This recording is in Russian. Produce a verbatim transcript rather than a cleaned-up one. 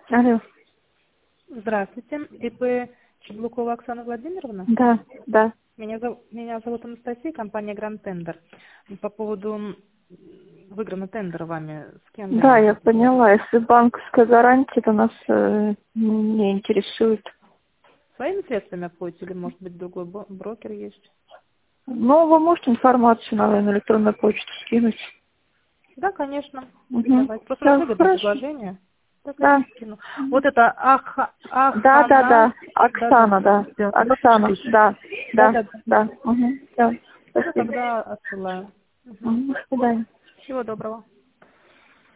Алло. Здравствуйте. ИП Чеблукова Оксана Владимировна? Да, да. Меня, зов- меня зовут Анастасия, компания Гранд Тендер. По поводу м, выигранного тендера вами, с кем Да, я? я поняла. Если банковская гарантия, то нас э, не интересует. Своими средствами обходите или, может быть, другой бо- брокер есть? Ну, вы можете информацию на, на электронную почту скинуть? Да, конечно. Угу. Давайте. Просто у вас Да, выгодное хорошо. предложение. Да, Да. конечно, скину. Вот это Аха, Да, да, Ахана. да. Да, да, Оксана, да. да. Оксана, да. Да, Да, да, да. да. Угу. Да. Ну, Спасибо. тогда отсылаю. Мгм. Мгм. До свидания. Всего доброго.